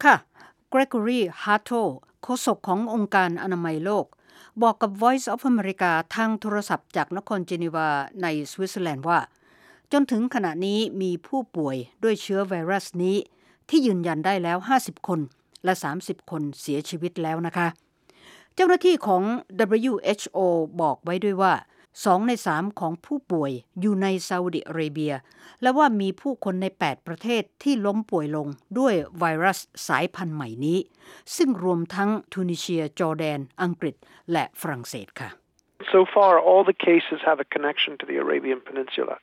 ค่ะเกรกอรีฮาร์โตโฆษกขององค์การอนามัยโลกบอกกับ Voice of America ทางโทรศัพท์จากนครเจนีวาในสวิตเซอร์แลนด์ว่าจนถึงขณะนี้มีผู้ป่วยด้วยเชื้อไวรัสนี้ที่ยืนยันได้แล้ว50คนและ30คนเสียชีวิตแล้วนะคะเจ้าหน้าที่ของ WHO บอกไว้ด้วยว่า2ใน3ของผู้ป่วยอยู่ในซาอุดิอาระเบียและว่ามีผู้คนใน8ประเทศที่ล้มป่วยลงด้วยไวรัสสายพันธุ์ใหม่นี้ซึ่งรวมทั้งทูนิเซียจอร์แดนอังกฤษและฝรั่งเศสค่ะ So far all the cases have a connection to the Arabian Peninsula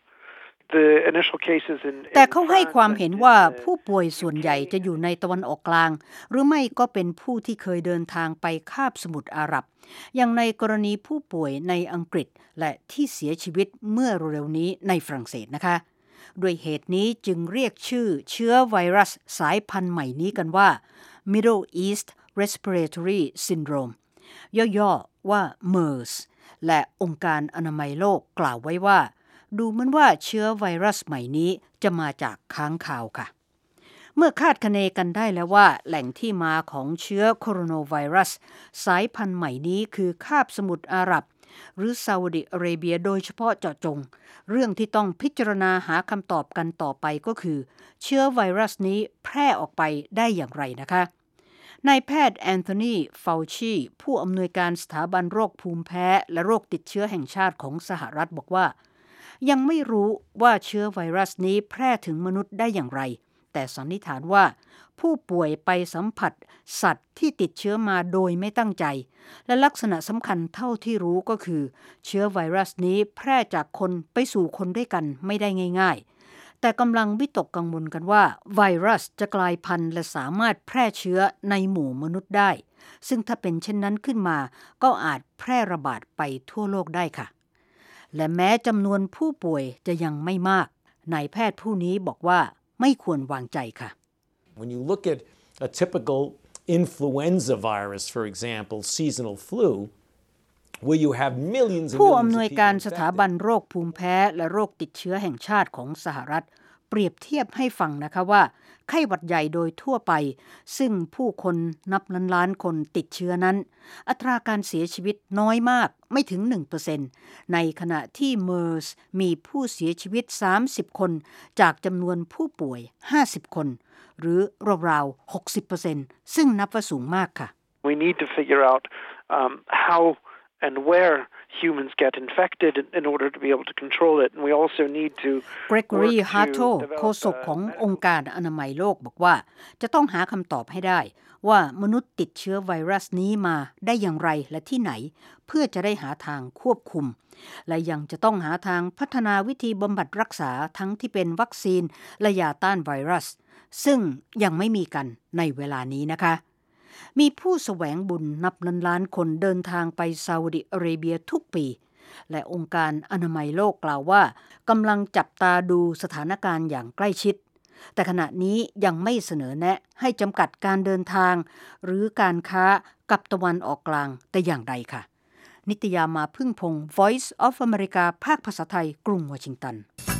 แต่เขาให้ความเห็นว่าผู้ป่วยส่วนใหญ่จะอยู่ในตะวันออกกลางหรือไม่ก็เป็นผู้ที่เคยเดินทางไปคาบสมุทรอาหรับอย่างในกรณีผู้ป่วยในอังกฤษและที่เสียชีวิตเมื่อเร็วๆนี้ในฝรั่งเศสนะคะด้วยเหตุนี้จึงเรียกชื่อเชื้อไวรัสสายพันธุ์ใหม่นี้กันว่า Middle East Respiratory Syndrome ย่อๆว่า MERS และองค์การอนามัยโลกกล่าวไว้ว่าดูเหมือนว่าเชื้อไวรัสใหม่นี้จะมาจากค้างคาวค่ะเมื่อคาดคะเนกันได้แล้วว่าแหล่งที่มาของเชื้อโคโรนาไวรัสสายพันธุ์ใหม่นี้คือคาบสมุทรอาหรับหรือซาอุดิอาระเบียโดยเฉพาะเจาะจงเรื่องที่ต้องพิจารณาหาคำตอบกันต่อไปก็คือเชื้อไวรัสนี้แพร่ออกไปได้อย่างไรนะคะนายแพทย์แอนโทนี ฟาวชีผู้อำนวยการสถาบันโรคภูมิแพ้และโรคติดเชื้อแห่งชาติของสหรัฐบอกว่ายังไม่รู้ว่าเชื้อไวรัสนี้แพร่ถึงมนุษย์ได้อย่างไรแต่สันนิษฐานว่าผู้ป่วยไปสัมผัสสัตว์ที่ติดเชื้อมาโดยไม่ตั้งใจและลักษณะสำคัญเท่าที่รู้ก็คือเชื้อไวรัสนี้แพร่จากคนไปสู่คนด้วยกันไม่ได้ง่ายๆแต่กำลังวิตกกังวลกันว่าไวรัสจะกลายพันธุ์และสามารถแพร่เชื้อในหมู่มนุษย์ได้ซึ่งถ้าเป็นเช่นนั้นขึ้นมาก็อาจแพร่ระบาดไปทั่วโลกได้ค่ะและแม้จำนวนผู้ป่วยจะยังไม่มากนายแพทย์ผู้นี้บอกว่าไม่ควรวางใจค่ะ When you look at a typical influenza virus, for example, seasonal flu, where you have millions and ผู้อำ millions น of วย people การสถาบัน infected. โรคภูมิแพ้และโรคติดเชื้อแห่งชาติของสหรัฐเปรียบเทียบให้ฟังนะคะว่าไข้หวัดใหญ่โดยทั่วไปซึ่งผู้คนนับล้านๆคนติดเชื้อนั้นอัตราการเสียชีวิตน้อยมากไม่ถึง 1% ในขณะที่ MERS มีผู้เสียชีวิต30คนจากจำนวนผู้ป่วย50คนหรือราวๆ 60% ซึ่งนับว่าสูงมากค่ะ We need to figure out how and where humans get infected in order to be able to control it. And we also need to Gregory Harto โฆษกขององค์การอนามัยโลกบอกว่าจะต้องหาคำตอบให้ได้ว่ามนุษย์ติดเชื้อไวรัสนี้มาได้อย่างไรและที่ไหนเพื่อจะได้หาทางควบคุมและยังจะต้องหาทางพัฒนาวิธีบำบัดรักษาทั้งที่เป็นวัคซีนและยาต้านไวรัสซึ่งยังไม่มีกันในเวลานี้นะคะมีผู้แสวงบุญนับล้านๆคนเดินทางไปซาอุดิอาระเบียทุกปีและองค์การอนามัยโลกกล่าวว่ากำลังจับตาดูสถานการณ์อย่างใกล้ชิดแต่ขณะนี้ยังไม่เสนอแนะให้จำกัดการเดินทางหรือการค้ากับตะวันออกกลางแต่อย่างใดค่ะนิตยามาพึ่งพงศ์ Voice of America ภาคภาษาไทยกรุงวอชิงตัน